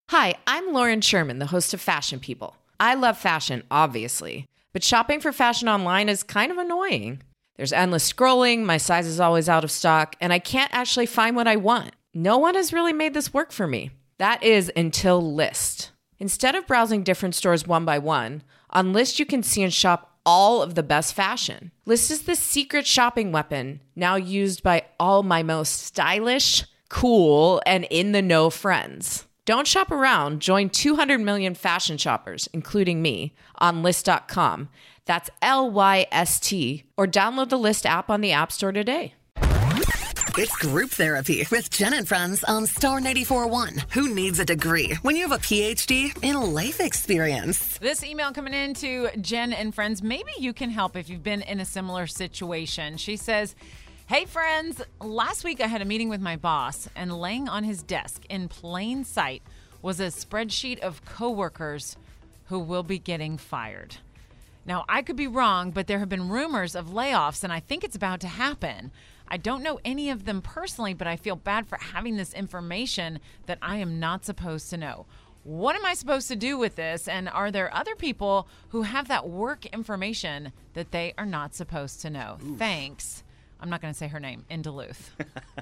Hi, I'm Lauren Sherman, the host of Fashion People. I love fashion, obviously, but shopping for fashion online is kind of annoying. There's endless scrolling, my size is always out of stock, and I can't actually find what I want. No one has really made this work for me. That is until Lyst. Instead of browsing different stores one by one, on Lyst you can see and shop all of the best fashion. Lyst is the secret shopping weapon, now used by all my most stylish, cool, and in-the-know friends. Don't shop around. Join 200 million fashion shoppers, including me, on Lyst.com. That's Lyst, or download the Lyst app on the App Store today. It's Group Therapy with Jen and Friends on Star 94.1. Who needs a degree when you have a PhD in life experience? This email coming in to Jen and Friends. Maybe you can help if you've been in a similar situation. She says, hey, friends, last week I had a meeting with my boss, and laying on his desk in plain sight was a spreadsheet of coworkers who will be getting fired. Now, I could be wrong, but there have been rumors of layoffs, and I think it's about to happen. I don't know any of them personally, but I feel bad for having this information that I am not supposed to know. What am I supposed to do with this? And are there other people who have that work information that they are not supposed to know? Oof. Thanks. I'm not going to say her name, in Duluth.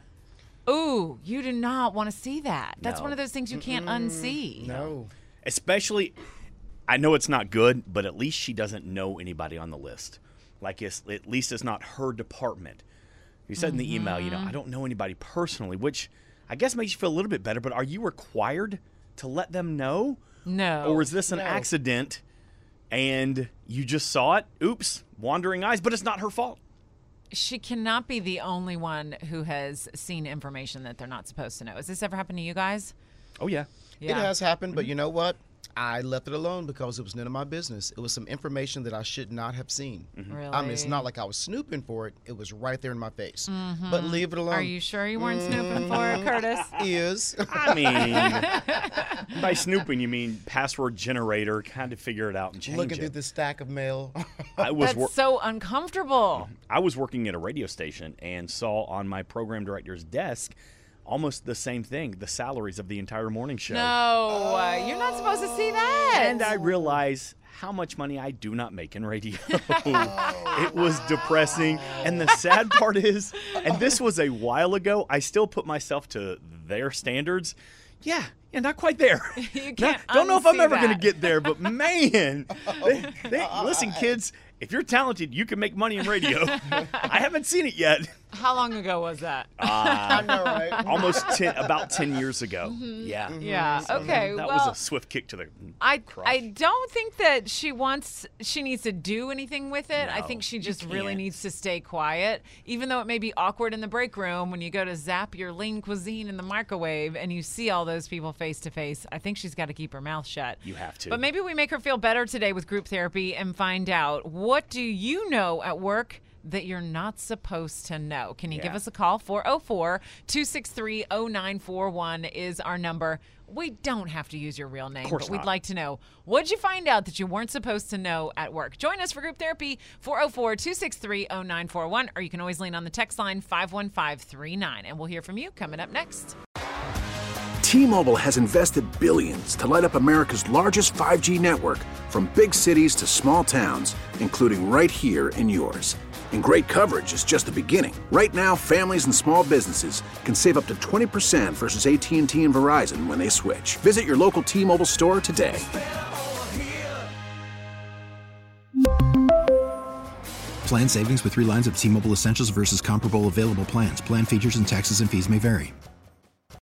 Ooh, you do not want to see that. That's one of those things you can't unsee. No. Especially, I know it's not good, but at least she doesn't know anybody on the list. Like, at least it's not her department. You said in the email, I don't know anybody personally, which I guess makes you feel a little bit better, but are you required to let them know? No. Or is this an accident and you just saw it? Oops, wandering eyes, but it's not her fault. She cannot be the only one who has seen information that they're not supposed to know. Has this ever happened to you guys? Oh, yeah. It has happened, but you know what? I left it alone because it was none of my business. It was some information that I should not have seen. Really? I mean, it's not like I was snooping for it. It was right there in my face. But leave it alone. Are you sure you weren't snooping for it, Curtis? Is. I mean, by snooping, you mean password generator, kind of figure it out and change Looking it. through the stack of mail. That's so uncomfortable. I was working at a radio station and saw on my program director's desk almost the same thing, the salaries of the entire morning show. No, you're not supposed to see that. And I realize how much money I do not make in radio. It was depressing. And the sad part is, and this was a while ago, I still put myself to their standards. Yeah, not quite there. You can't don't know if I'm ever unsee going to that. get there, but man, listen, kids, if you're talented, you can make money in radio. I haven't seen it yet. How long ago was that? I know, right? About 10 years ago. Yeah. Yeah. Okay. That well, was a swift kick to the crotch. I don't think that she needs to do anything with it. I No, think she you just really can't. needs to stay quiet, even though it may be awkward in the break room when you go to zap your lean cuisine in the microwave and you see all those people face to face. I think she's got to keep her mouth shut. You have to. But maybe we make her feel better today with group therapy and find out, what do you know at work that you're not supposed to know? Can you give us a call? 404-263-0941 is our number. We don't have to use your real name, but we'd like to know, what'd you find out that you weren't supposed to know at work? Join us for group therapy, 404-263-0941, or you can always lean on the text line 51539, and we'll hear from you coming up next. T-Mobile has invested billions to light up America's largest 5G network, from big cities to small towns, including right here in yours. And great coverage is just the beginning. Right now, families and small businesses can save up to 20% versus AT&T and Verizon when they switch. Visit your local T-Mobile store today. Plan savings with 3 lines of T-Mobile Essentials versus comparable available plans. Plan features and taxes and fees may vary.